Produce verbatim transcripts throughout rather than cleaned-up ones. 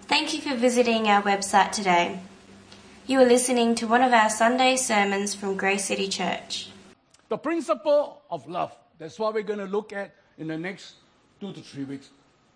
Thank you for visiting our website today. You are listening to one of our Sunday sermons from Grace City Church. The principle of love. That's what we're going to look at in the next two to three weeks.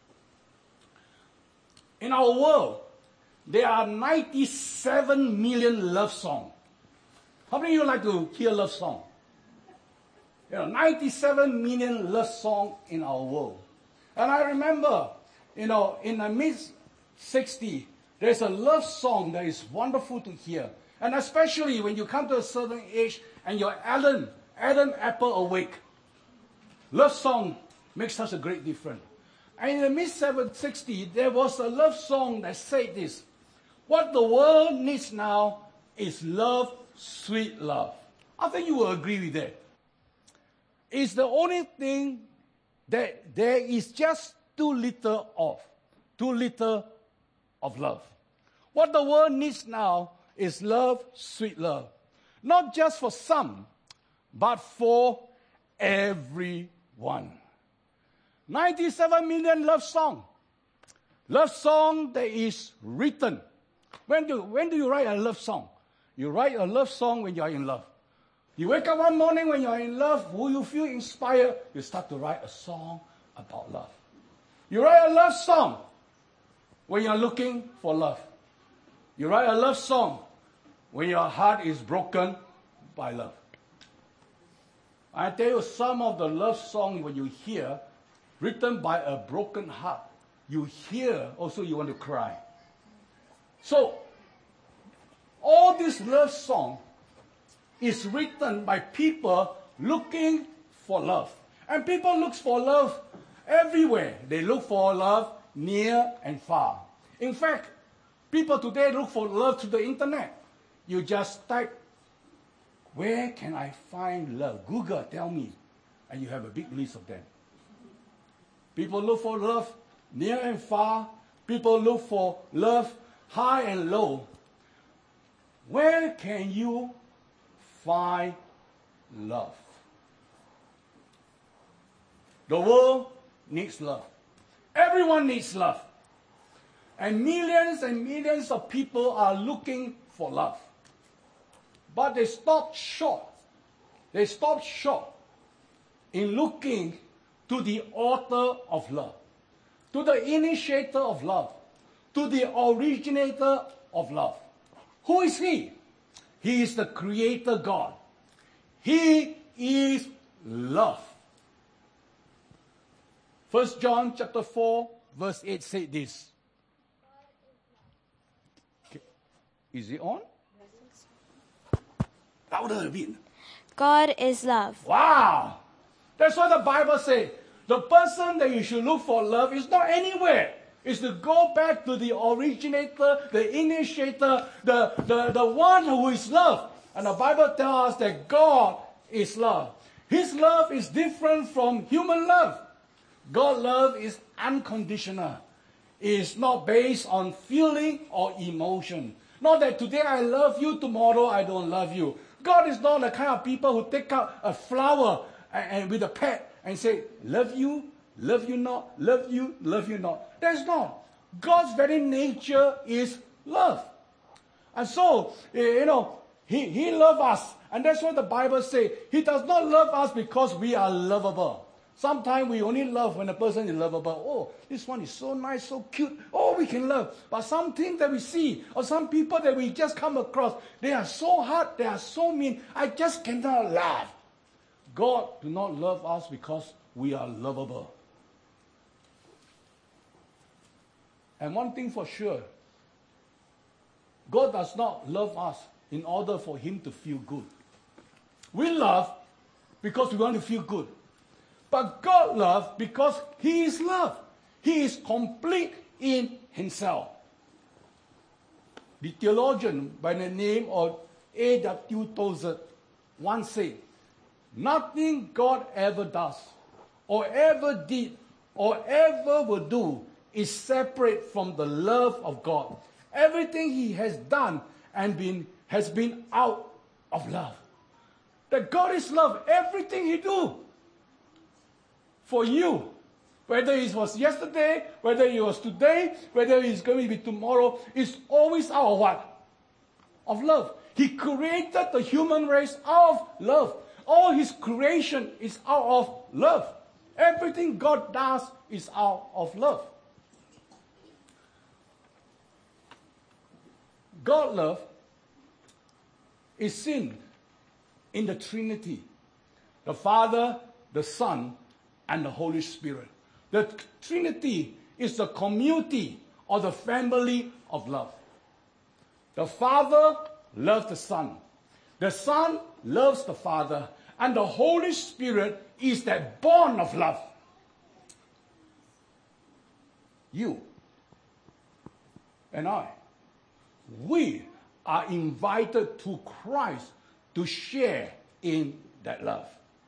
In our world, there are ninety-seven million love songs. How many of you like to hear love song? You know, ninety-seven million love songs in our world. And I remember, you know, in the mid sixties, there's a love song that is wonderful to hear. And especially when you come to a certain age and you're Adam, Adam Apple awake. Love song makes such a great difference. And in the mid sixties, there was a love song that said this: what the world needs now is love, sweet love. I think you will agree with that. It's the only thing that there is just too little of. Too little of love. What the world needs now is love, sweet love. Not just for some, but for everyone. ninety-seven million love song. Love song that is written. When do, when do you write a love song? You write a love song when you are in love. You wake up one morning when you are in love, will you feel inspired? You start to write a song about love. You write a love song when you are looking for love. You write a love song when your heart is broken by love. I tell you, some of the love songs when you hear, written by a broken heart, you hear also you want to cry. So, all this love song is written by people looking for love. And people look for love everywhere. They look for love near and far. In fact, people today look for love through the internet. You just type, where can I find love? Google, tell me. And you have a big list of them. People look for love near and far. People look for love high and low. Where can you find love? The world needs love. Everyone needs love. And millions and millions of people are looking for love. But they stop short. They stop short in looking to the author of love, to the initiator of love, to the originator of love. Who is he? He is the creator God. He is love. First John chapter four, verse eight said this. Okay. Is it on? Louder a bit. God is love. Wow! That's what the Bible says. The person that you should look for love is not anywhere. It's to go back to the originator, the initiator, the, the, the one who is love. And the Bible tells us that God is love. His love is different from human love. God's love is unconditional. It is not based on feeling or emotion. Not that today I love you, tomorrow I don't love you. God is not the kind of people who take out a flower and, and with a pet and say, love you, love you not, love you, love you not. That's not. God's very nature is love. And so, you know, He, he loves us. And that's what the Bible says. He does not love us because we are lovable. Sometimes we only love when a person is lovable. Oh, this one is so nice, so cute. Oh, we can love. But some things that we see, or some people that we just come across, they are so hard, they are so mean, I just cannot love. God do not love us because we are lovable. And one thing for sure, God does not love us in order for Him to feel good. We love because we want to feel good. But God loves because He is love. He is complete in Himself. The theologian by the name of A W Tozer once said, nothing God ever does, or ever did, or ever will do is separate from the love of God. Everything He has done and been has been out of love. That God is love. Everything He do for you, Whether it was yesterday, whether it was today, whether it's going to be tomorrow, it's always out of what? Of love. He created the human race out of love. All his creation is out of love. Everything God does is out of love. God love is seen in the Trinity. The Father, the Son, and the Holy Spirit. The Trinity is the community or the family of love. The Father loves the Son. The Son loves the Father. And the Holy Spirit is that bond of love. You and I, we are invited to Christ to share in that love.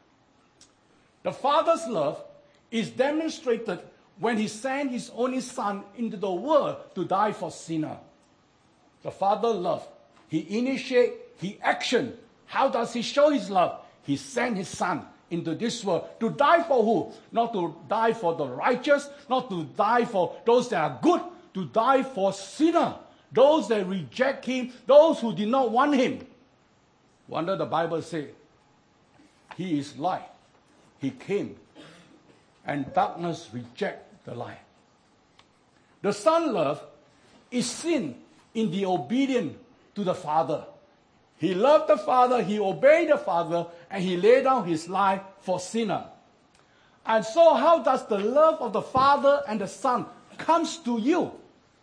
The Father's love is demonstrated when he sent his only Son into the world to die for sinners. The Father love. He initiate, he action. How does he show his love? He sent his Son into this world to die for who? Not to die for the righteous, not to die for those that are good, to die for sinners, those that reject him, those who did not want him. Wonder the Bible says, he is light. He came, and darkness reject the light. The Son love is seen in the obedience to the Father. He loved the Father, he obeyed the Father, and he laid down his life for sinner. And so how does the love of the Father and the Son comes to you?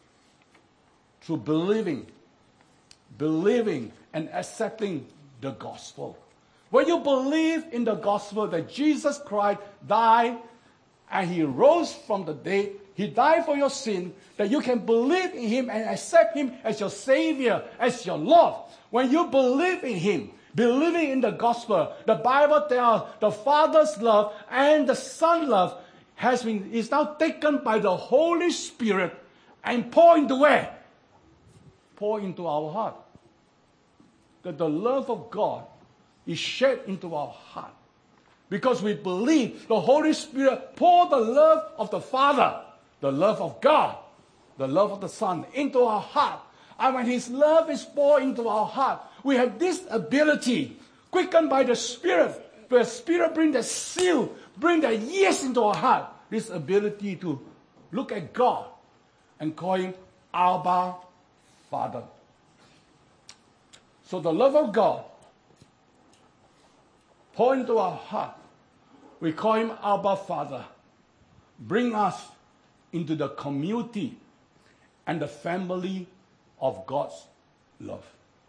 Through believing, believing and accepting the gospel. When you believe in the gospel that Jesus Christ died and he rose from the dead, he died for your sin, that you can believe in him and accept him as your Savior, as your Lord. When you believe in him, believing in the gospel, the Bible tells the Father's love and the Son's love has been is now taken by the Holy Spirit and poured into where? Pour into our heart. That the love of God is shed into our heart. Because we believe the Holy Spirit poured the love of the Father, the love of God, the love of the Son into our heart. And when his love is poured into our heart, we have this ability, quickened by the Spirit, the Spirit bring the seal, bring the yes into our heart, this ability to look at God and call him Abba, Father. So the love of God pour into our heart. We call him Abba, Father. Bring us into the community and the family of God's love.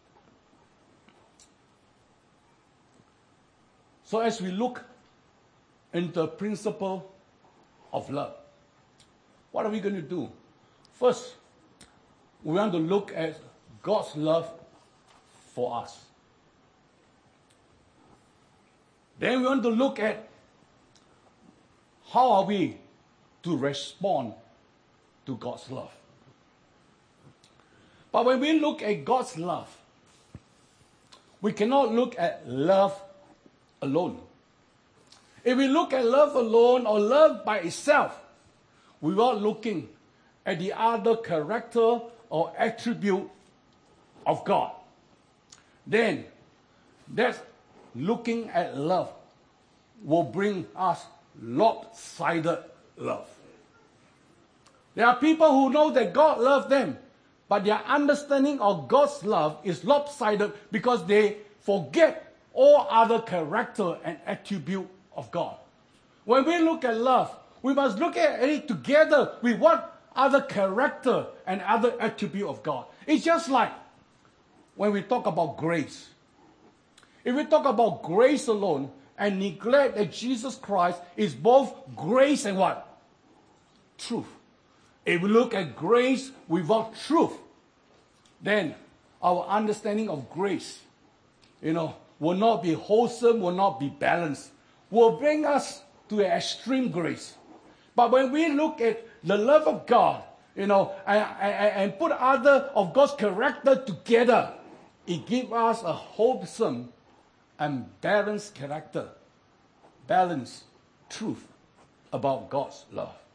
So as we look into the principle of love, what are we going to do? First, we want to look at God's love for us. Then we want to look at how are we to respond to God's love. But when we look at God's love, we cannot look at love alone. If we look at love alone or love by itself, we are looking at the other character or attribute of God. Then, that looking at love will bring us lopsided love. There are people who know that God loves them, but their understanding of God's love is lopsided because they forget all other character and attribute of God. When we look at love, we must look at it together with what other character and other attribute of God. It's just like when we talk about grace. If we talk about grace alone and neglect that Jesus Christ is both grace and what? Truth. If we look at grace without truth, then our understanding of grace, you know, will not be wholesome, will not be balanced, will bring us to an extreme grace. But when we look at the love of God, you know, and, and, and put other of God's character together, it gives us a wholesome and balanced character, balanced truth about God's love.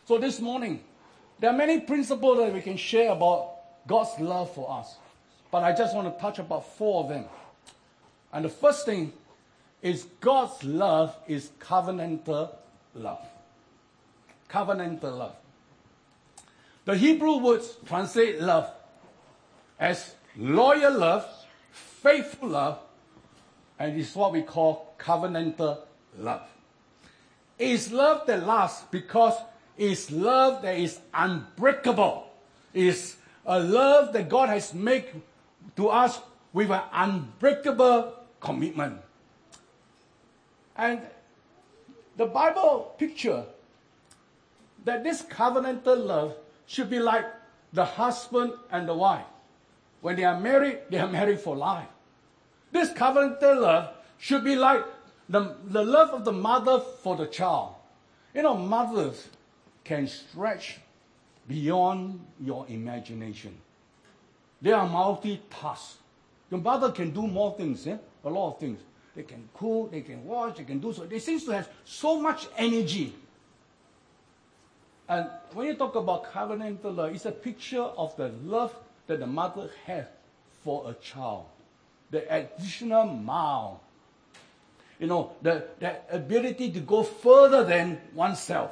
So this morning, there are many principles that we can share about God's love for us. But I just want to touch about four of them. And the first thing is God's love is covenantal love. Covenantal love. The Hebrew words translate love as loyal love, faithful love, and it's what we call covenantal love. It's love that lasts because it's love that is unbreakable. It's a love that God has made to us with an unbreakable commitment. And the Bible picture that this covenantal love should be like the husband and the wife. When they are married, they are married for life. This covenantal love should be like the, the love of the mother for the child. You know, mothers can stretch beyond your imagination. They are multitask. Your mother can do more things, eh? A lot of things. They can cook, they can wash, they can do so. They seem to have so much energy. And when you talk about covenantal love, it's a picture of the love that the mother has for a child. The additional mile. You know, the, the ability to go further than oneself.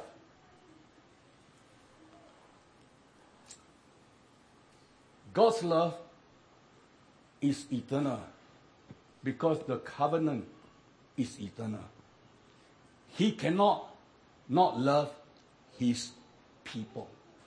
God's love is eternal because the covenant is eternal. He cannot not love his people.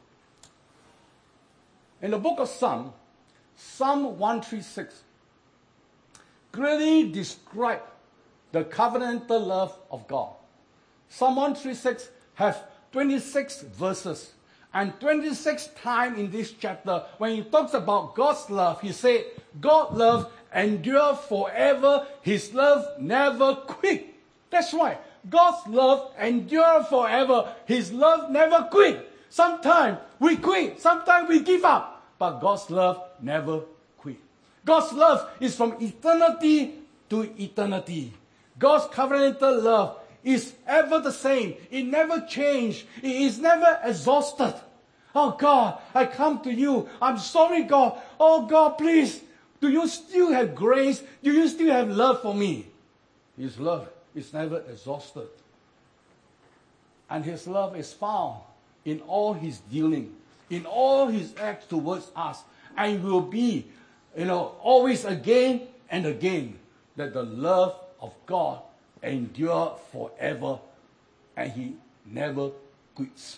In the book of Psalm, Psalm one thirty-six clearly describes the covenantal love of God. Psalm one thirty-six has twenty-six verses. And twenty-six times in this chapter, when he talks about God's love, he said, God's love endures forever. His love never quits. That's right. God's love endures forever. His love never quits. Sometimes we quit. Sometimes we give up. But God's love never quits. God's love is from eternity to eternity. God's covenantal love is ever the same. It never changes. It is never exhausted. Oh God, I come to you. I'm sorry, God. Oh God, please. Do you still have grace? Do you still have love for me? His love is never exhausted. And his love is found in all his dealing, in all his acts towards us. And will be, you know, always again and again that the love of God endure forever, and he never quits.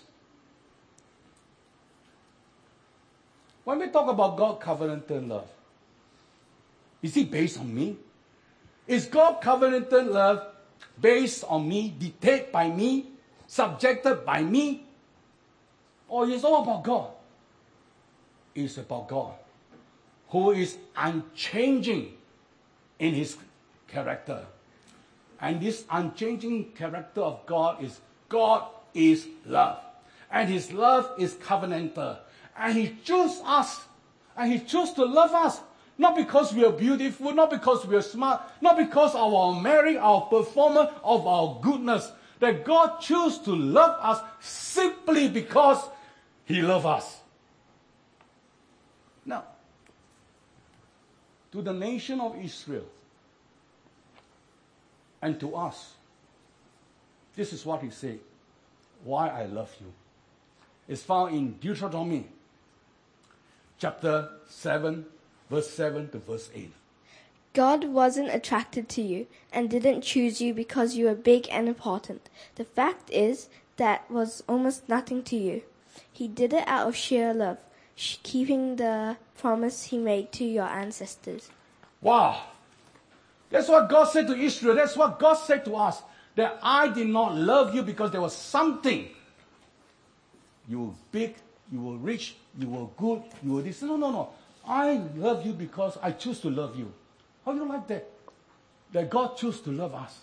When we talk about God's covenantal love, is it based on me? Is God's covenantal love based on me, dictated by me, subjected by me? Or is it all about God? It's about God, who is unchanging in his character. And this unchanging character of God is God is love. And his love is covenantal. And he chose us. And he chose to love us. Not because we are beautiful, not because we are smart, not because of our merit, our performance, of our goodness. That God chose to love us simply because he loves us. Now, to the nation of Israel, and to us, this is what he said, why I love you. It's found in Deuteronomy chapter seven, verse seven to verse eight. God wasn't attracted to you and didn't choose you because you were big and important. The fact is, that was almost nothing to you. He did it out of sheer love, keeping the promise he made to your ancestors. Wow. That's what God said to Israel. That's what God said to us. That I did not love you because there was something. You were big, you were rich, you were good, you were this. No, no, no. I love you because I choose to love you. How do you like that? That God chose to love us.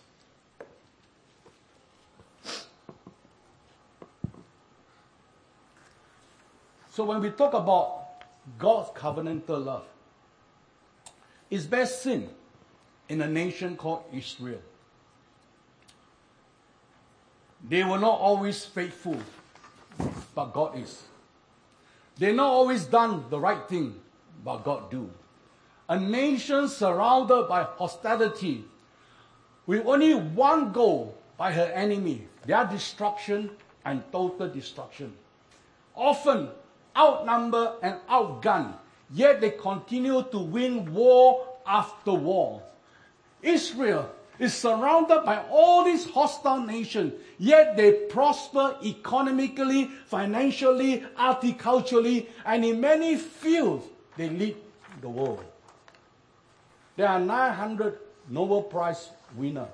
So when we talk about God's covenantal love, it's best seen in a nation called Israel. They were not always faithful but God is. They've not always done the right thing, but God do. A nation surrounded by hostility, with only one goal by her enemy, their destruction and total destruction. Often outnumbered and outgunned, yet they continue to win war after war. Israel is surrounded by all these hostile nations, yet they prosper economically, financially, horticulturally, and in many fields they lead the world. There are nine hundred Nobel Prize winners.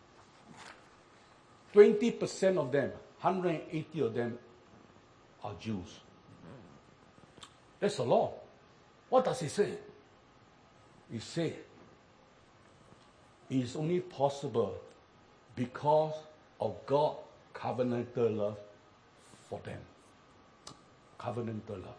twenty percent of them, one hundred eighty of them, are Jews. That's a law. What does it say? It says it is only possible because of God's covenantal love for them. Covenantal love.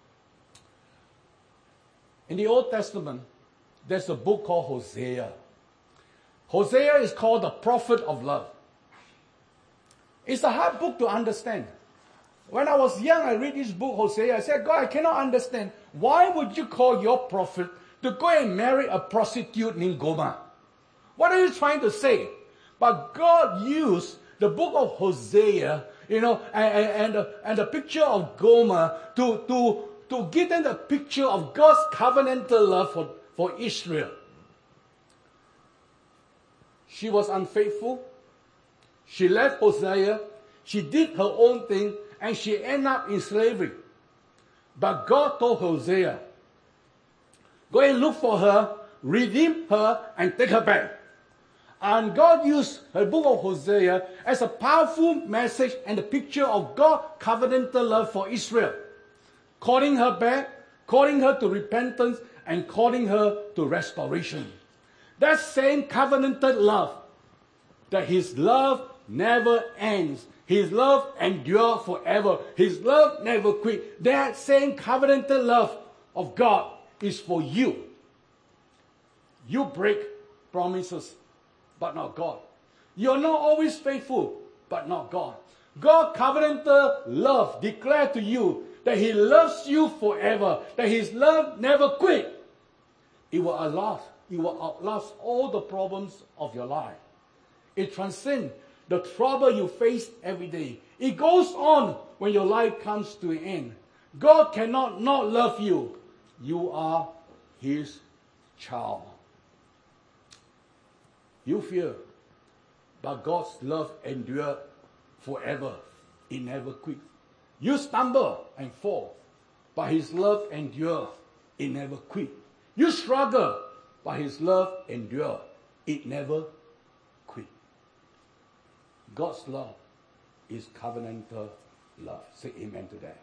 In the Old Testament, there's a book called Hosea. Hosea is called the prophet of love. It's a hard book to understand. When I was young, I read this book, Hosea. I said, God, I cannot understand. Why would you call your prophet to go and marry a prostitute named Gomer? What are you trying to say? But God used the book of Hosea, you know, and, and, and, the, and the picture of Gomer to, to, to give them the picture of God's covenantal love for, for Israel. She was unfaithful. She left Hosea. She did her own thing, and she ended up in slavery. But God told Hosea, go and look for her, redeem her, and take her back. And God used the book of Hosea as a powerful message and a picture of God's covenantal love for Israel, calling her back, calling her to repentance, and calling her to restoration. That same covenantal love, that His love never ends. His love endures forever. His love never quits. That same covenantal love of God is for you. You break promises, but not God. You're not always faithful, but not God. God's covenantal love declares to you that He loves you forever, that His love never quits. It will outlast, it will outlast all the problems of your life. It transcends the trouble you face every day. It goes on when your life comes to an end. God cannot not love you. You are His child. You fear, but God's love endures forever. It never quits. You stumble and fall, but His love endures. It never quits. You struggle, but His love endures. It never quits. God's love is covenantal love. Say amen to that.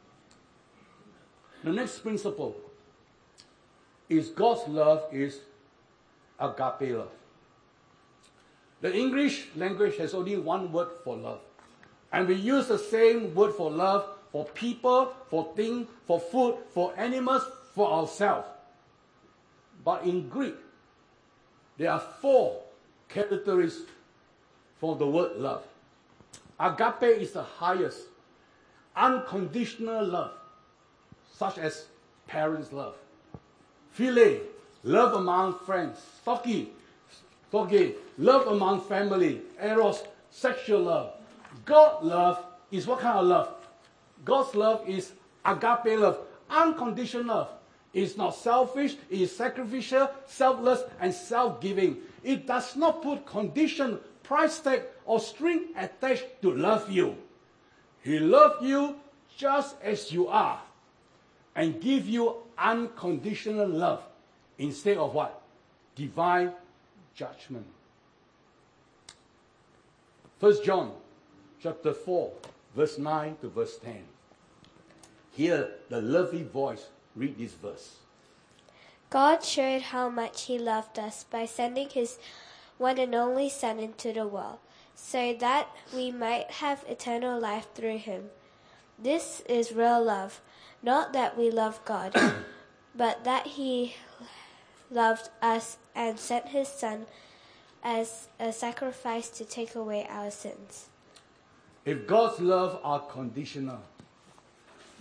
The next principle is God's love is agape love. The English language has only one word for love. And we use the same word for love for people, for things, for food, for animals, for ourselves. But in Greek, there are four characteristics for the word love. Agape is the highest, unconditional love, such as parents' love. Philia, love among friends. Storge, storge, love among family. Eros, sexual love. God's love is what kind of love? God's love is agape love, unconditional love. It's not selfish, it is sacrificial, selfless, and self-giving. It does not put condition, price tag, or string attached to love you. He loves you just as you are and give you unconditional love instead of what? Divine judgment. First John chapter four, verse nine to verse ten. Hear the lovely voice read this verse. God showed how much He loved us by sending His one and only Son into the world, so that we might have eternal life through Him. This is real love, not that we love God, but that He loved us and sent His Son as a sacrifice to take away our sins. If God's love are conditional,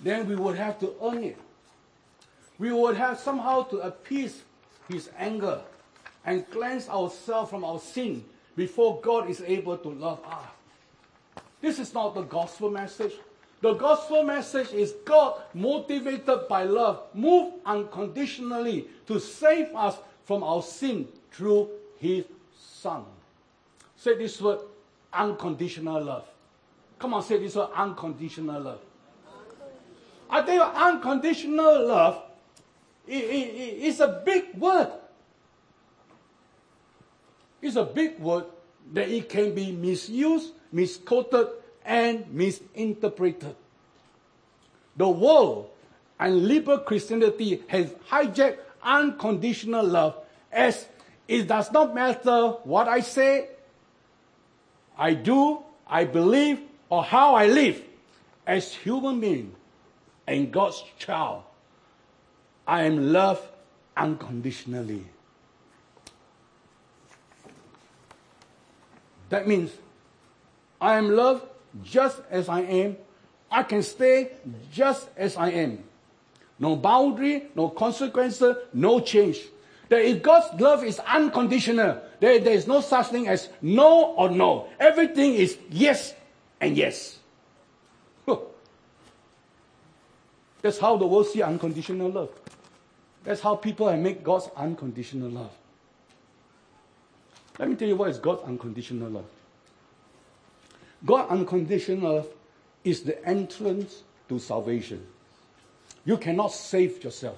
then we would have to earn it. We would have somehow to appease his anger and cleanse ourselves from our sin before God is able to love us. This is not the gospel message. The gospel message is God, motivated by love, moved unconditionally to save us from our sin through his Son. Say this word, unconditional love. Come on, say this word, unconditional love. I think unconditional love is a big word. It's a big word that it can be misused, misquoted, and misinterpreted. The world and liberal Christianity has hijacked unconditional love as it does not matter what I say, I do, I believe, or how I live. As human being and God's child, I am loved unconditionally. That means I am loved just as I am. I can stay just as I am. No boundary, no consequences, no change. That if God's love is unconditional, there, there is no such thing as no or no. Everything is yes and yes. That's how the world sees unconditional love. That's how people have made God's unconditional love. Let me tell you what is God's unconditional love. God's unconditional love is the entrance to salvation. You cannot save yourself.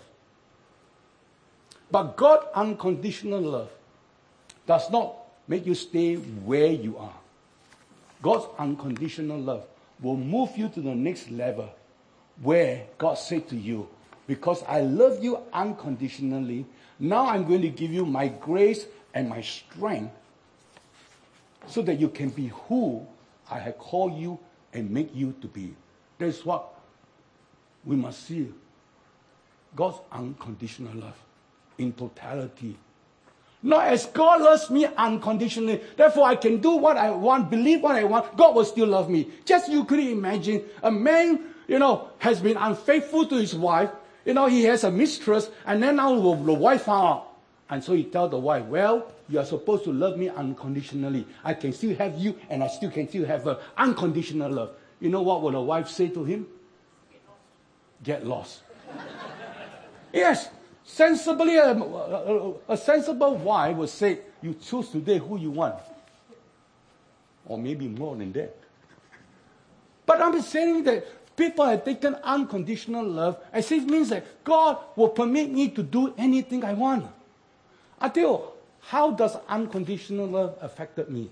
But God's unconditional love does not make you stay where you are. God's unconditional love will move you to the next level where God said to you, because I love you unconditionally, now I'm going to give you my grace and my strength so that you can be who I have called you and make you to be. That's what we must see. God's unconditional love in totality. Not as God loves me unconditionally, therefore I can do what I want, believe what I want, God will still love me. Just you could imagine a man, you know, has been unfaithful to his wife. You know, he has a mistress, and then now the wife found out. And so he tells the wife, well, you are supposed to love me unconditionally. I can still have you, and I still can still have her unconditional love. You know what will the wife say to him? Get lost. Yes, sensibly, a, a, a sensible wife would say, you choose today who you want. Or maybe more than that. But I'm saying that people have taken unconditional love as if it means that God will permit me to do anything I want. I tell you, how does unconditional love affect me?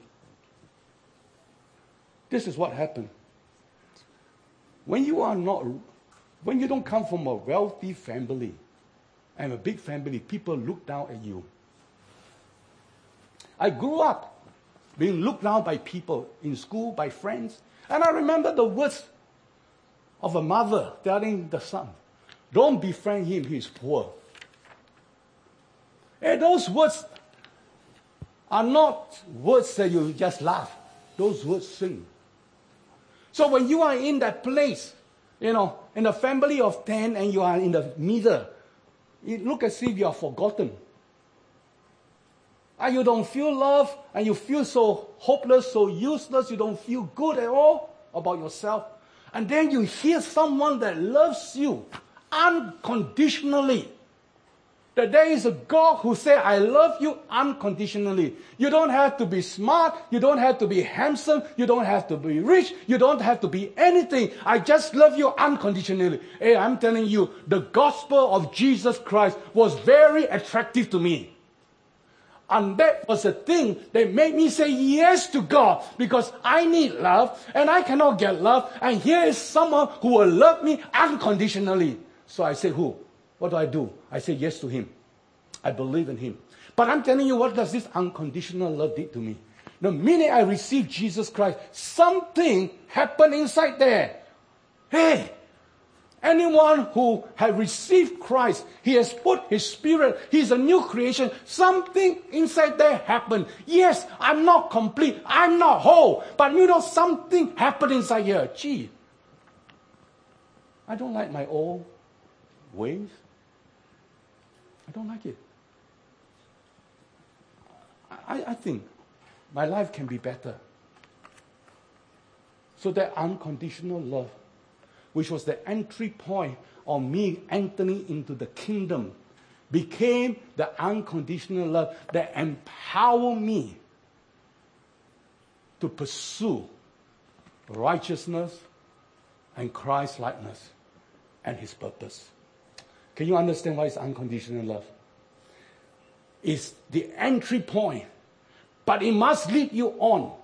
This is what happened. When you are not, when you don't come from a wealthy family and a big family, people look down at you. I grew up being looked down by people in school, by friends, and I remember the words of a mother telling the son, don't befriend him, he's poor. And those words are not words that you just laugh. Those words sing. So when you are in that place, you know, in a family of ten and you are in the middle, it looks as if you are forgotten. And you don't feel love, and you feel so hopeless, so useless, you don't feel good at all about yourself. And then you hear someone that loves you unconditionally. That there is a God who said, I love you unconditionally. You don't have to be smart. You don't have to be handsome. You don't have to be rich. You don't have to be anything. I just love you unconditionally. Hey, I'm telling you, the gospel of Jesus Christ was very attractive to me. And that was the thing that made me say yes to God, because I need love and I cannot get love. And here is someone who will love me unconditionally. So I say, who? What do I do? I say yes to him. I believe in him. But I'm telling you, what does this unconditional love do to me? The minute I received Jesus Christ, something happened inside there. Hey, anyone who has received Christ, he has put his spirit, he's a new creation. Something inside there happened. Yes, I'm not complete. I'm not whole. But you know, something happened inside here. Gee, I don't like my old ways. I don't like it. I, I think my life can be better. So that unconditional love, which was the entry point of me entering into the kingdom, became the unconditional love that empowered me to pursue righteousness and Christ-likeness and His purpose. Can you understand why it's unconditional love? It's the entry point, but it must lead you on.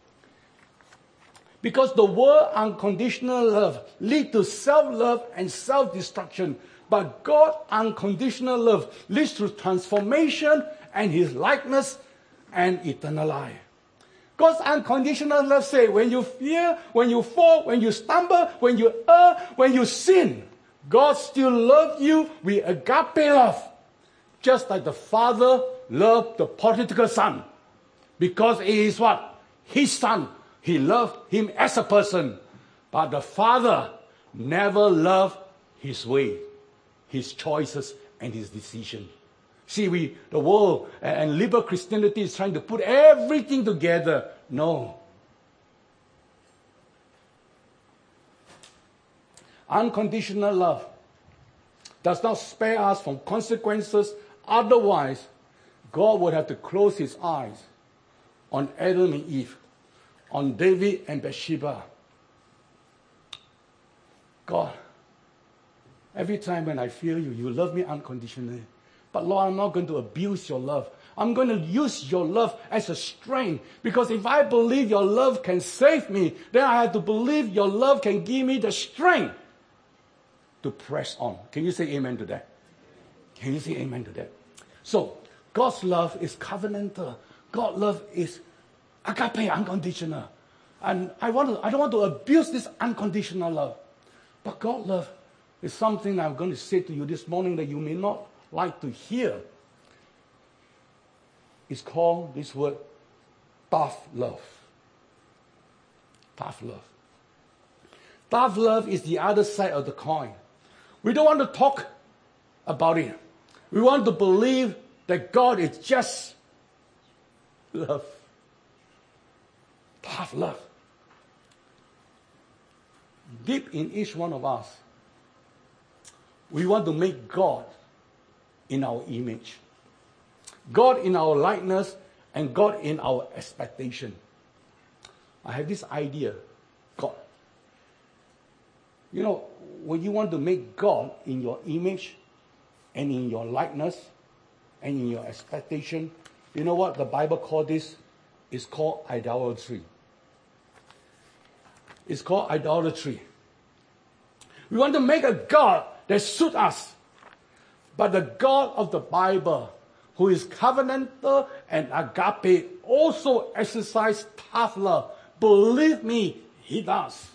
Because the word unconditional love leads to self-love and self-destruction. But God's unconditional love leads to transformation and His likeness and eternal life. God's unconditional love says, when you fear, when you fall, when you stumble, when you err, when you sin, God still loves you with agape love. Just like the Father loved the prodigal son. Because it is what? His son. He loved him as a person. But the Father never loved his way, his choices, and his decision. See, we, the world and liberal Christianity is trying to put everything together. No. Unconditional love does not spare us from consequences. Otherwise, God would have to close His eyes on Adam and Eve, on David and Bathsheba. God, every time when I feel you, you love me unconditionally. But Lord, I'm not going to abuse your love. I'm going to use your love as a strength. Because if I believe your love can save me, then I have to believe your love can give me the strength to press on. Can you say amen to that? Can you say amen to that? So, God's love is covenantal. God's love is agape, unconditional. And I want to, I don't want to abuse this unconditional love. But God's love is something I'm going to say to you this morning that you may not like to hear. It's called this word, tough love. Tough love. Tough love is the other side of the coin. We don't want to talk about it. We want to believe that God is just love. Tough love. Deep in each one of us, we want to make God in our image. God in our likeness and God in our expectation. I have this idea, God. You know, when you want to make God in your image and in your likeness and in your expectation, you know what the Bible calls this? It's called idolatry. It's called idolatry. We want to make a God that suits us. But the God of the Bible, who is covenantal and agape, also exercises tough love. Believe me, He does.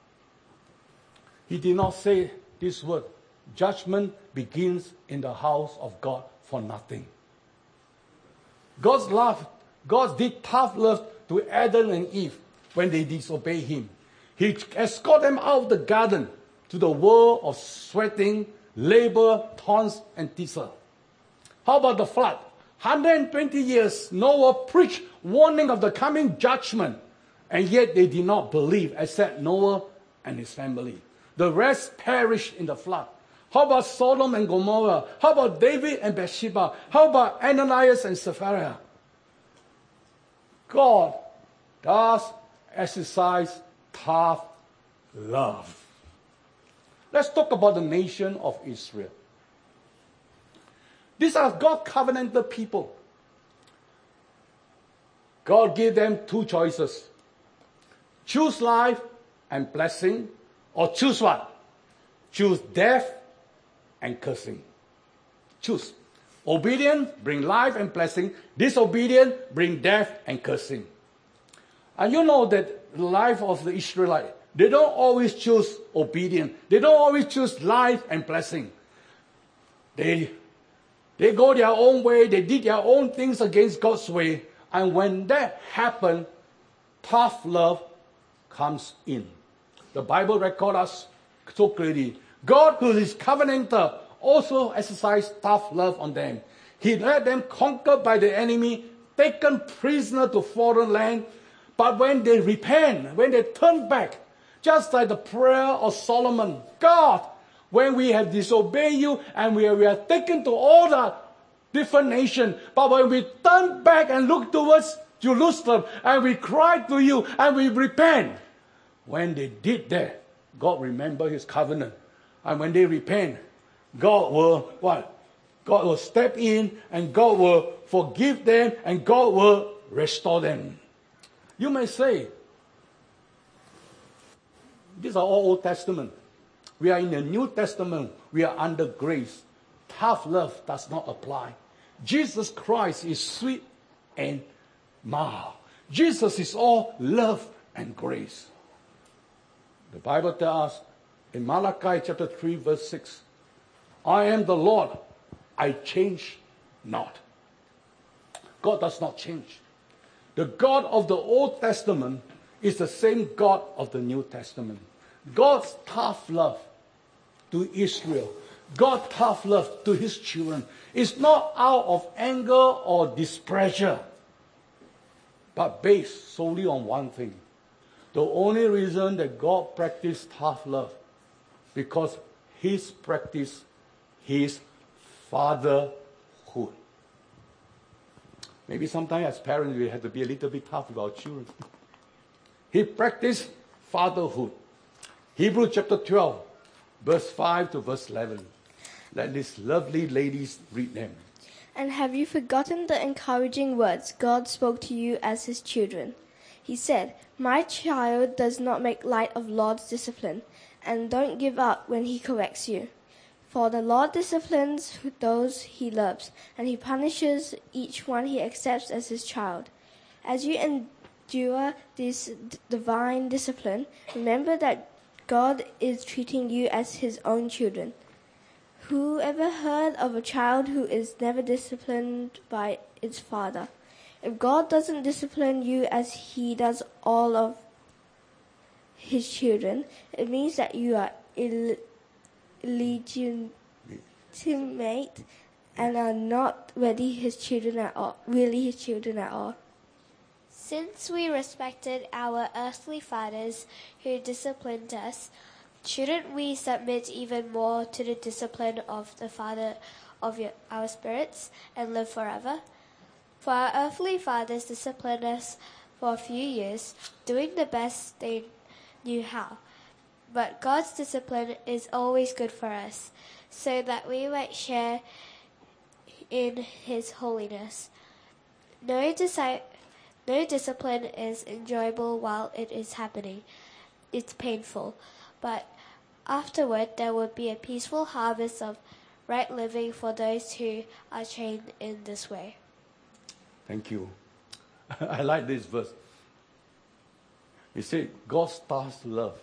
He did not say this word, judgment begins in the house of God for nothing. God's love, God did tough love to Adam and Eve when they disobeyed Him. He escorted them out of the garden to the world of sweating, labor, thorns, and thistles. How about the flood? one hundred twenty years, Noah preached warning of the coming judgment, and yet they did not believe except Noah and his family. The rest perished in the flood. How about Sodom and Gomorrah? How about David and Bathsheba? How about Ananias and Sapphira? God does exercise tough love. Let's talk about the nation of Israel. These are God's covenantal people. God gave them two choices. Choose life and blessing, or choose what? Choose death and cursing. Choose. Obedience bring life and blessing. Disobedience bring death and cursing. And you know that the life of the Israelites, they don't always choose obedience. They don't always choose life and blessing. They, they go their own way. They did their own things against God's way. And when that happened, tough love comes in. The Bible records us so clearly. God, who is covenanter, also exercised tough love on them. He let them conquer by the enemy, taken prisoner to foreign land. But when they repent, when they turn back, just like the prayer of Solomon, God, when we have disobeyed you and we are, we are taken to all the different nations, but when we turn back and look towards Jerusalem and we cry to you and we repent, when they did that, God remembered his covenant. And when they repent, God will what? God will step in and God will forgive them and God will restore them. You may say, these are all Old Testament. We are in the New Testament. We are under grace. Tough love does not apply. Jesus Christ is sweet and mild. Jesus is all love and grace. The Bible tells us in Malachi chapter three verse six, I am the Lord, I change not. God does not change. The God of the Old Testament is the same God of the New Testament. God's tough love to Israel, God's tough love to his children is not out of anger or displeasure, but based solely on one thing. The only reason that God practiced tough love, because his practice, his fatherhood. Maybe sometimes as parents we have to be a little bit tough with our children. He practiced fatherhood. Hebrews chapter twelve, verse five to verse eleven. Let these lovely ladies read them. And have you forgotten the encouraging words God spoke to you as his children? He said, my child does not make light of Lord's discipline, and don't give up when he corrects you. For the Lord disciplines those he loves, and he punishes each one he accepts as his child. As you endure this d- divine discipline, remember that God is treating you as his own children. Who ever heard of a child who is never disciplined by its father? If God doesn't discipline you as he does all of his children, it means that you are ill- illegitimate and are not really his children at all. Really his children at all. Since we respected our earthly fathers who disciplined us, shouldn't we submit even more to the discipline of the Father of your, our spirits and live forever? For our earthly fathers disciplined us for a few years, doing the best they knew how. But God's discipline is always good for us, so that we might share in his holiness. No, disi- no discipline is enjoyable while it is happening. It's painful. But afterward there will be a peaceful harvest of right living for those who are trained in this way. Thank you. I like this verse. He said, God starts love.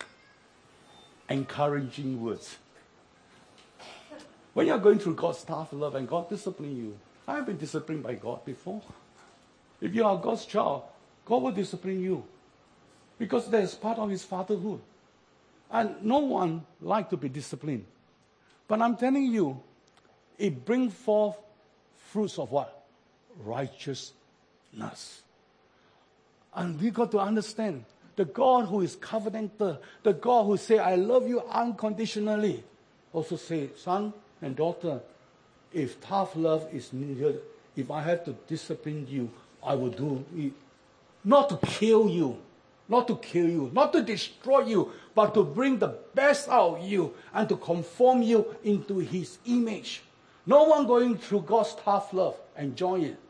Encouraging words. When you're going through God's tough love and God discipline you, I've been disciplined by God before. If you are God's child, God will discipline you. Because that is part of his fatherhood. And no one likes to be disciplined. But I'm telling you, it brings forth fruits of what? Righteousness. And we got to understand, the God who is covenanter, the God who say, I love you unconditionally, also say, son and daughter, if tough love is needed, if I have to discipline you, I will do it. Not to kill you, not to kill you, not to destroy you, but to bring the best out of you and to conform you into his image. No one going through God's tough love enjoy it.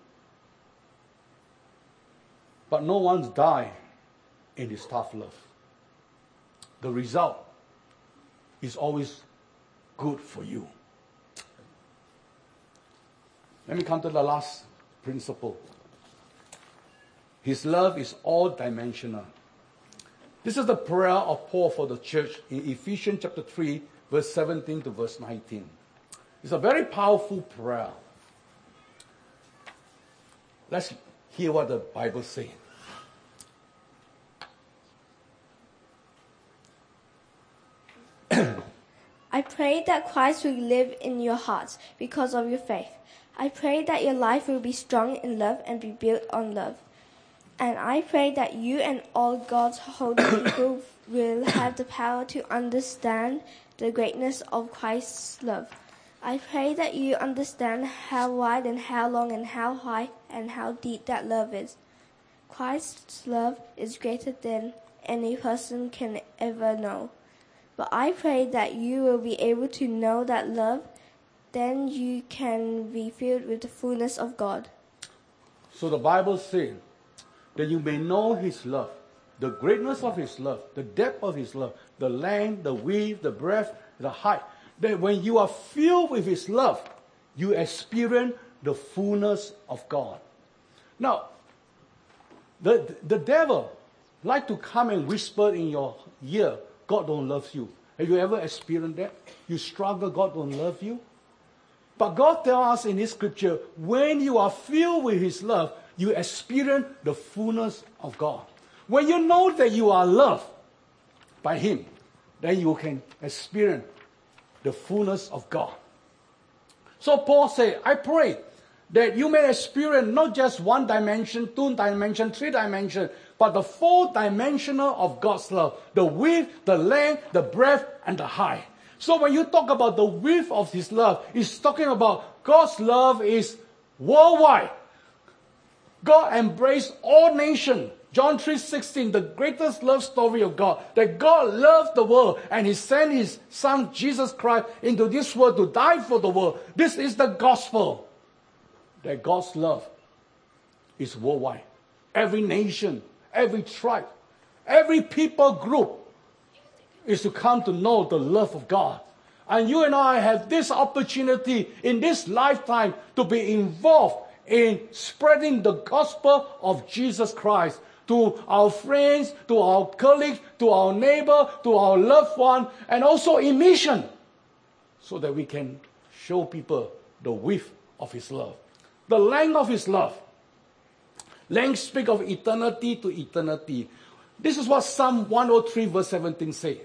But no one's died in his tough love. The result is always good for you. Let me come to the last principle. His love is all dimensional. This is the prayer of Paul for the church in Ephesians chapter three, verse seventeen to verse nineteen. It's a very powerful prayer. Let's hear what the Bible says. I pray that Christ will live in your hearts because of your faith. I pray that your life will be strong in love and be built on love. And I pray that you and all God's holy people will have the power to understand the greatness of Christ's love. I pray that you understand how wide and how long and how high and how deep that love is. Christ's love is greater than any person can ever know. But I pray that you will be able to know that love, then you can be filled with the fullness of God. So the Bible says that you may know His love, the greatness of His love, the depth of His love, the length, the width, the breadth, the height. That when you are filled with His love, you experience the fullness of God. Now, the, the devil like to come and whisper in your ear, God don't love you. Have you ever experienced that? You struggle, God don't love you? But God tells us in His scripture, when you are filled with His love, you experience the fullness of God. When you know that you are loved by Him, then you can experience the fullness of God. So Paul said, I pray that you may experience not just one dimension, two dimension, three dimension, but the four dimensional of God's love. The width, the length, the breadth, and the height. So when you talk about the width of His love, it's talking about God's love is worldwide. God embraced all nations. John three sixteen, the greatest love story of God, that God loved the world and He sent His Son Jesus Christ into this world to die for the world. This is the gospel, that God's love is worldwide. Every nation, every tribe, every people group is to come to know the love of God. And you and I have this opportunity in this lifetime to be involved in spreading the gospel of Jesus Christ to our friends, to our colleagues, to our neighbor, to our loved one, and also in mission, so that we can show people the width of His love, the length of His love. Length speaks of eternity to eternity. This is what Psalm one oh three verse seventeen says.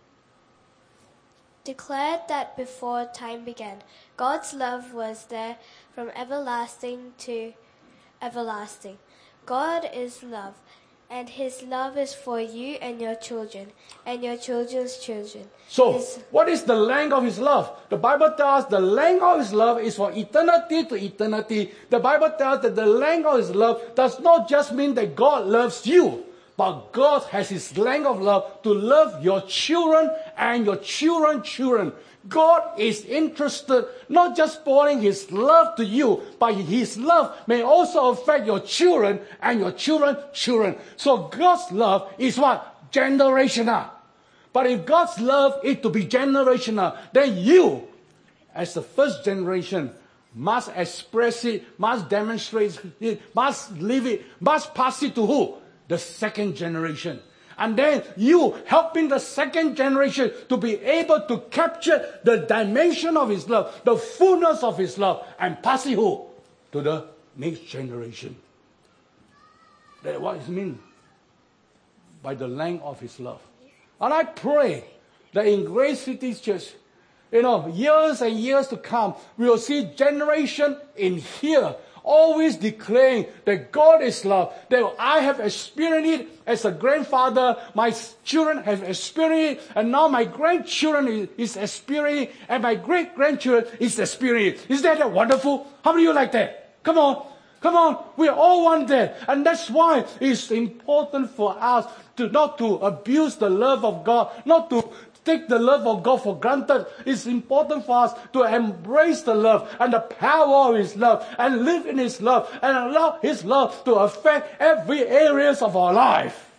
Declared that before time began, God's love was there from everlasting to everlasting. God is love, and His love is for you and your children, and your children's children. So, His... what is the length of His love? The Bible tells us the length of His love is for eternity to eternity. The Bible tells that the length of His love does not just mean that God loves you, but God has His length of love to love your children and your children's children. God is interested not just pouring His love to you, but His love may also affect your children and your children's children. So God's love is what? Generational. But if God's love is to be generational, then you, as the first generation, must express it, must demonstrate it, must live it, must pass it to who? The second generation. And then you helping the second generation to be able to capture the dimension of His love, the fullness of His love, and pass it who? To the next generation. That's what it means by the length of His love. And I pray that in Grace City Church, you know, years and years to come, we will see generation in here always declaring that God is love, that I have experienced it as a grandfather, my children have experienced it, and now my grandchildren is, is experiencing it, and my great-grandchildren is experiencing it. Is that wonderful? How many of you like that? Come on. Come on. We all want that. And that's why it's important for us to not to abuse the love of God, not to take the love of God for granted. It's important for us to embrace the love and the power of His love and live in His love and allow His love to affect every areas of our life.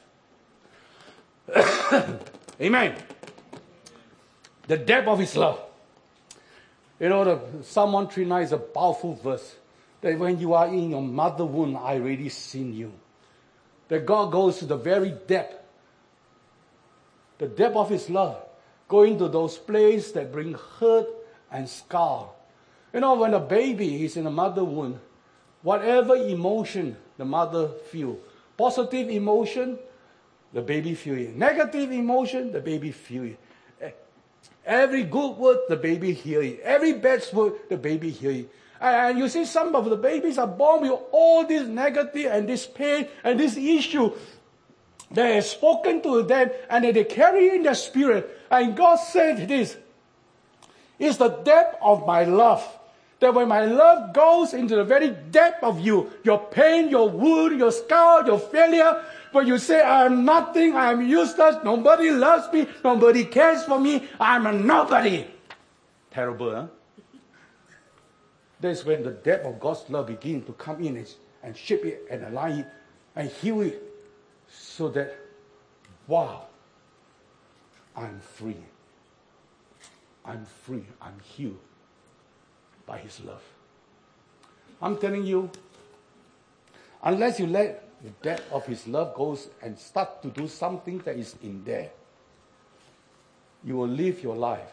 Amen. The depth of His love. You know, the Psalm one thirty-nine is a powerful verse. That when you are in your mother womb, I already seen you. That God goes to the very depth. The depth of His love. Going to those places that bring hurt and scar. You know, when a baby is in a mother womb, whatever emotion the mother feels, positive emotion, the baby feel it. Negative emotion, the baby feel it. Every good word, the baby hear it. Every bad word, the baby hear it. And you see some of the babies are born with all this negative and this pain and this issue that is spoken to them and that they carry in their spirit. And God said this, it's the depth of my love. That when my love goes into the very depth of you, your pain, your wound, your scar, your failure, when you say, I am nothing, I am useless, nobody loves me, nobody cares for me, I am a nobody. Terrible, huh? That's when the depth of God's love begins to come in and, and shape it and align it and heal it so that, wow, I'm free. I'm free. I'm healed by His love. I'm telling you, unless you let the depth of His love goes and start to do something that is in there, you will live your life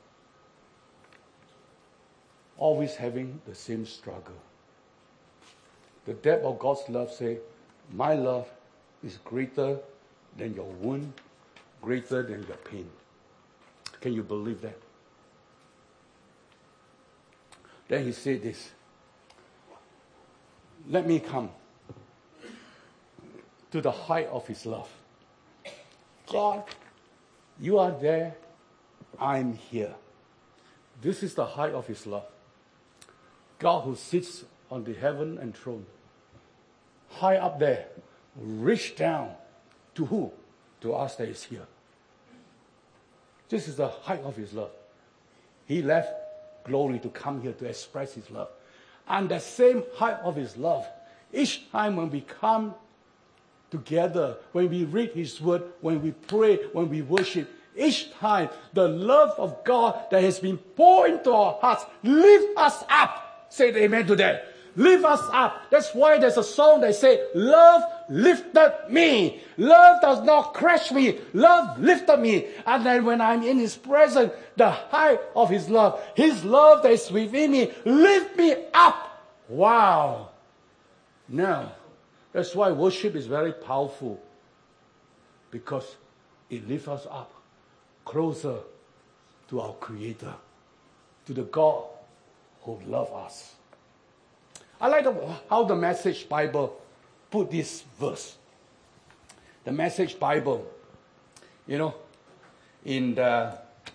always having the same struggle. The depth of God's love say, my love is greater than your wound, greater than your pain. Can you believe that? Then He said this, let me come to the height of His love. God, you are there, I'm here. This is the height of His love. God who sits on the heaven and throne, high up there, reach down to who? To us that is here. This is the height of His love. He left glory to come here to express His love. And the same height of His love, each time when we come together, when we read His word, when we pray, when we worship, each time the love of God that has been poured into our hearts lift us up. Say amen to that. Lift us up. That's why there's a song that says, love lifted me. Love does not crush me. Love lifted me. And then when I'm in His presence, the height of His love, His love that is within me, lift me up. Wow. Now, that's why worship is very powerful. Because it lifts us up closer to our Creator, to the God who loves us. I like the, how the Message Bible put this verse. The Message Bible, you know, in the,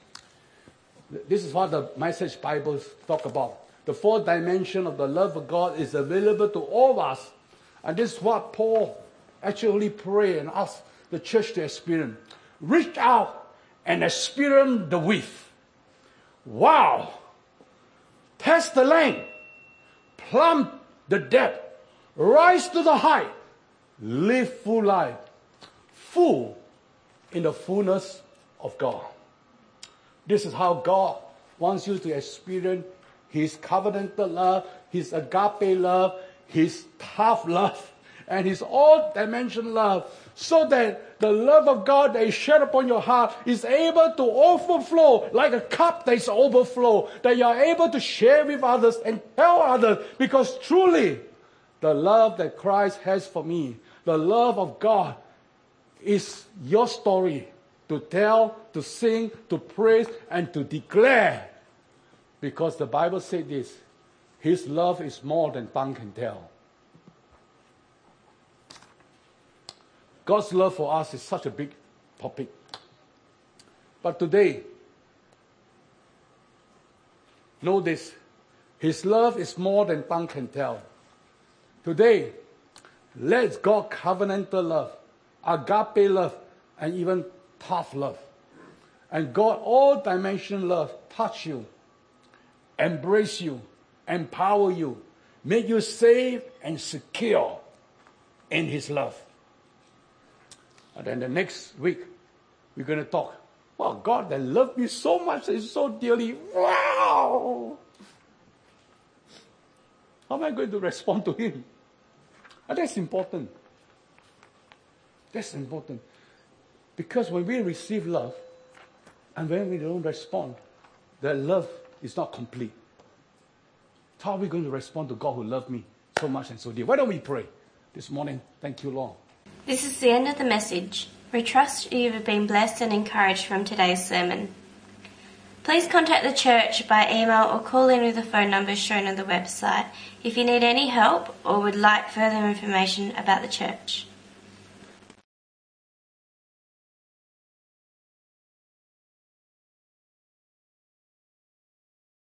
this is what the Message Bible talk about. The fourth dimension of the love of God is available to all of us. And this is what Paul actually prayed and asked the church to experience. Reach out and experience the width. Wow! Test the length. Plumb the depth. Rise to the height. Live full life. Full in the fullness of God. This is how God wants you to experience His covenantal love, His agape love, His tough love, and His all-dimension love, so that the love of God that is shed upon your heart is able to overflow like a cup that is overflow, that you are able to share with others and tell others, because truly the love that Christ has for me, the love of God, is your story to tell, to sing, to praise, and to declare. Because the Bible said this, His love is more than tongue can tell. God's love for us is such a big topic. But today, know this, His love is more than tongue can tell. Today, let God covenantal love, agape love, and even tough love, and God all dimension love touch you, embrace you, empower you, make you safe and secure in His love. And then the next week, we're going to talk. Wow, God that loved me so much and so dearly. Wow! How am I going to respond to Him? And that's important. That's important. Because when we receive love, and when we don't respond, that love is not complete. How are we going to respond to God who loved me so much and so dear? Why don't we pray this morning? Thank you, Lord. This is the end of the message. We trust you have been blessed and encouraged from today's sermon. Please contact the church by email or call in with the phone numbers shown on the website if you need any help or would like further information about the church.